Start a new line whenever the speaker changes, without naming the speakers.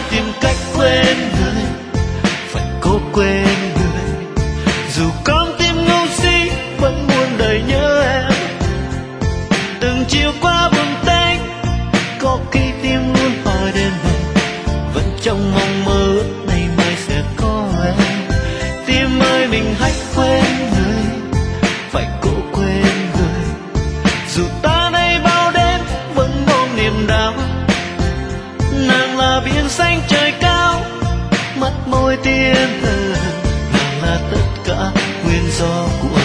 tìm cách quên người, phải cố quên người. Dù con tim ngu si vẫn muôn đời nhớ em. Từng chiều qua buồn tênh, có khi tim luôn hỏi đến mình, vẫn trong mong mơ ước ngày mai sẽ có em. Tim ơi mình hãy quên người, phải cố quên người. Dù ta đây bao đêm vẫn ôm niềm đau. Nàng là biển xanh trời cao, mắt môi tiên hờ. Nàng là tất cả nguyên do của